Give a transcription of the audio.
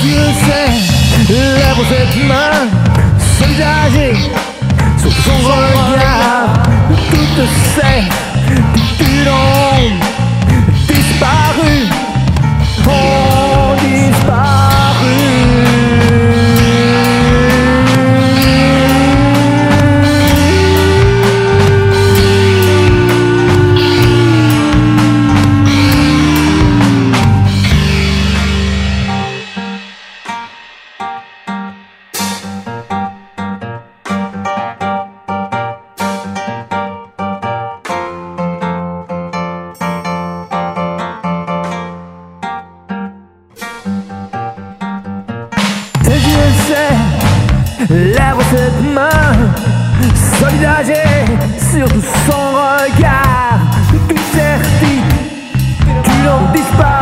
Dieu sait, lève cette main, soulagée, sur son regard, de toutes ces petites ombres disparues, ont disparu. Lève cette main, soulagée sur tout son regard, de toute certitude, tu n'en disparais.